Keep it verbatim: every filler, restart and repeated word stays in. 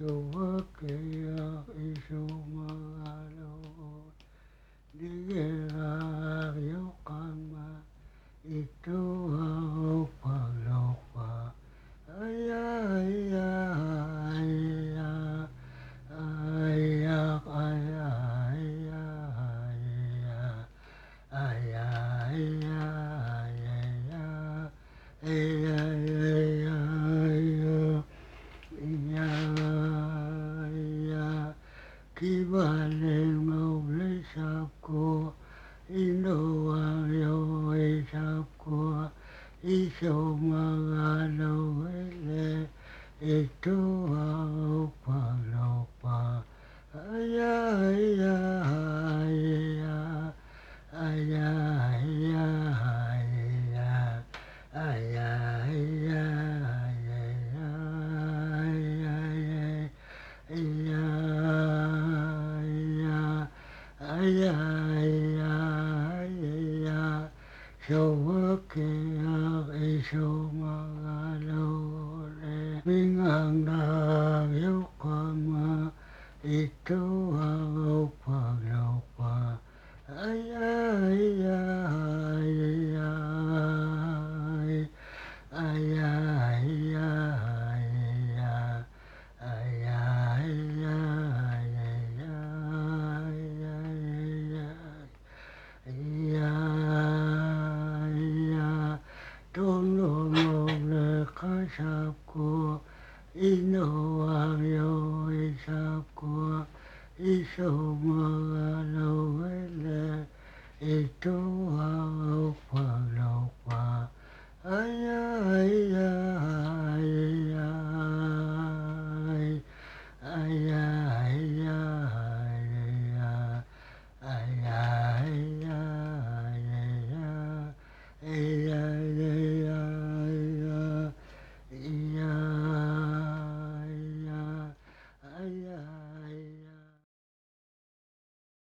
Sovakeya isumalo digera yokama itu palopa aya aya aya aya aya aya aya aya aya aya aya ya ya kibale ngoble sapko ino ayo sapko iso magano ele itu palopa aya aya aya aya aya aya aya aya aya aya aya Sovakeya isumalo binganga yokama itu palopa aya aya aya aya aya aya aya aya aya aya tolong kasapku ino ayo isapku iso magano ele itu palopa aya aya